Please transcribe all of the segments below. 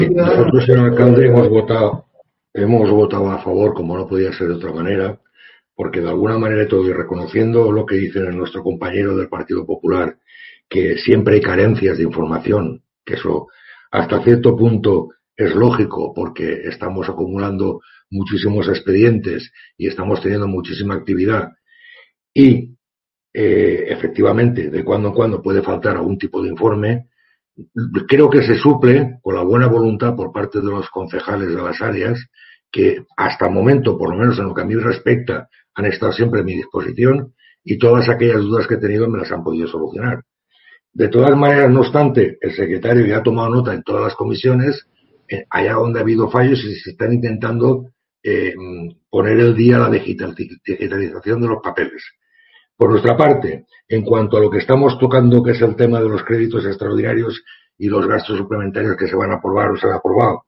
Nosotros, señor alcalde, hemos votado a favor, como no podía ser de otra manera, porque de alguna manera todo, y reconociendo lo que dicen nuestro compañero del Partido Popular, que siempre hay carencias de información, que eso hasta cierto punto es lógico, porque estamos acumulando muchísimos expedientes y estamos teniendo muchísima actividad y efectivamente de cuando en cuando puede faltar algún tipo de informe. Creo que se suple con la buena voluntad por parte de los concejales de las áreas que hasta el momento, por lo menos en lo que a mí respecta, han estado siempre a mi disposición y todas aquellas dudas que he tenido me las han podido solucionar. De todas maneras, no obstante, el secretario ya ha tomado nota en todas las comisiones, allá donde ha habido fallos y se están intentando poner el día a la digitalización de los papeles. Por nuestra parte, en cuanto a lo que estamos tocando, que es el tema de los créditos extraordinarios y los gastos suplementarios que se van a aprobar o se han aprobado,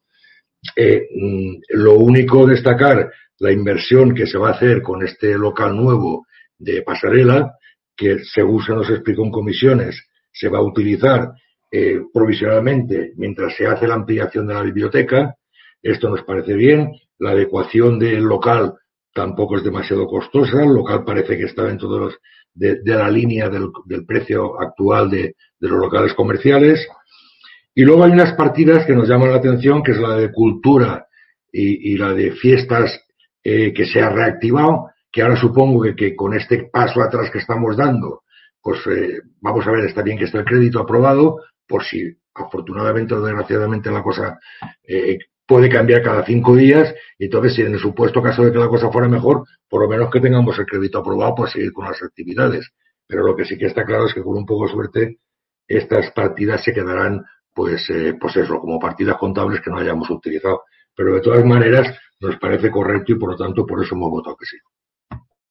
lo único destacar la inversión que se va a hacer con este local nuevo de Pasarela, que según se nos explicó en comisiones, se va a utilizar provisionalmente mientras se hace la ampliación de la biblioteca. Esto nos parece bien. La adecuación del local tampoco es demasiado costosa. El local parece que está dentro de la línea del precio actual de los locales comerciales. Y luego hay unas partidas que nos llaman la atención, que es la de cultura y la de fiestas que se ha reactivado, que ahora supongo que con este paso atrás que estamos dando, pues vamos a ver, está bien que esté el crédito aprobado, por si afortunadamente o desgraciadamente la cosa puede cambiar cada 5 días, y entonces si en el supuesto caso de que la cosa fuera mejor, por lo menos que tengamos el crédito aprobado para seguir con las actividades. Pero lo que sí que está claro es que con un poco de suerte estas partidas se quedarán pues eso, como partidas contables que no hayamos utilizado. Pero de todas maneras nos parece correcto y por lo tanto por eso hemos votado que sí.